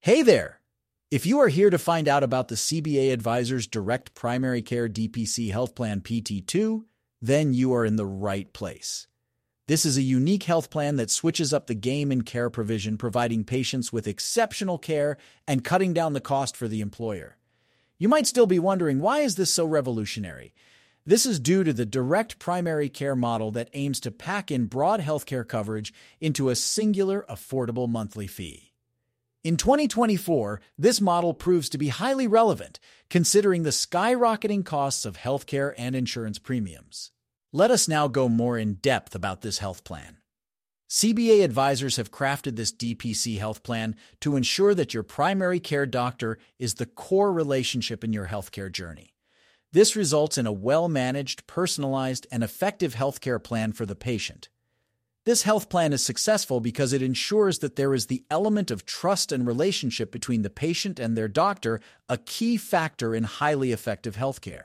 Hey there! If you are here to find out about the CBA Advisors Direct Primary Care DPC Health Plan PT2, then you are in the right place. This is a unique health plan that switches up the game in care provision, providing patients with exceptional care and cutting down the cost for the employer. You might still be wondering, why is this so revolutionary? This is due to the direct primary care model that aims to pack in broad healthcare coverage into a singular, affordable monthly fee. In 2024, this model proves to be highly relevant, considering the skyrocketing costs of healthcare and insurance premiums. Let us now go more in depth about this health plan. CBA Advisors have crafted this DPC health plan to ensure that your primary care doctor is the core relationship in your healthcare journey. This results in a well-managed, personalized, and effective healthcare plan for the patient. This health plan is successful because it ensures that there is the element of trust and relationship between the patient and their doctor, a key factor in highly effective healthcare.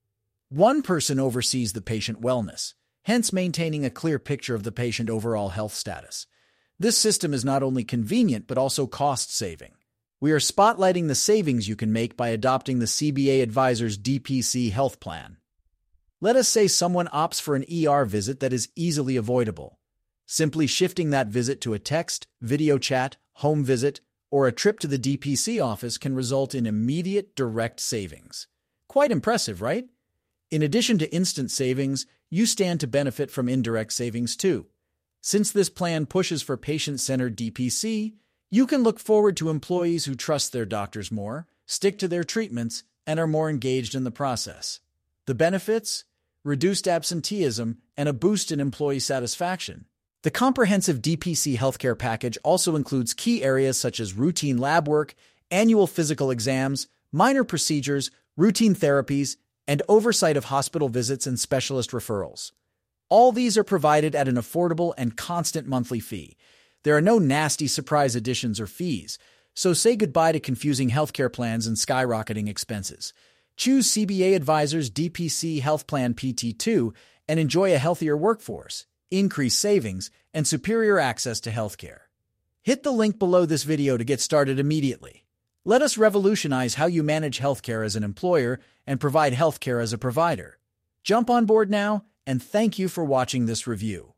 One person oversees the patient wellness, hence maintaining a clear picture of the patient overall health status. This system is not only convenient but also cost-saving. We are spotlighting the savings you can make by adopting the CBA Advisors DPC health plan. Let us say someone opts for an ER visit that is easily avoidable. Simply shifting that visit to a text, video chat, home visit, or a trip to the DPC office can result in immediate, direct savings. Quite impressive, right? In addition to instant savings, you stand to benefit from indirect savings too. Since this plan pushes for patient-centered DPC, you can look forward to employees who trust their doctors more, stick to their treatments, and are more engaged in the process. The benefits? Reduced absenteeism and a boost in employee satisfaction. The comprehensive DPC healthcare package also includes key areas such as routine lab work, annual physical exams, minor procedures, routine therapies, and oversight of hospital visits and specialist referrals. All these are provided at an affordable and constant monthly fee. There are no nasty surprise additions or fees, so say goodbye to confusing healthcare plans and skyrocketing expenses. Choose CBA Advisors DPC Health Plan PT2 and enjoy a healthier workforce, increased savings, and superior access to healthcare. Hit the link below this video to get started immediately. Let us revolutionize how you manage healthcare as an employer and provide healthcare as a provider. Jump on board now, and thank you for watching this review.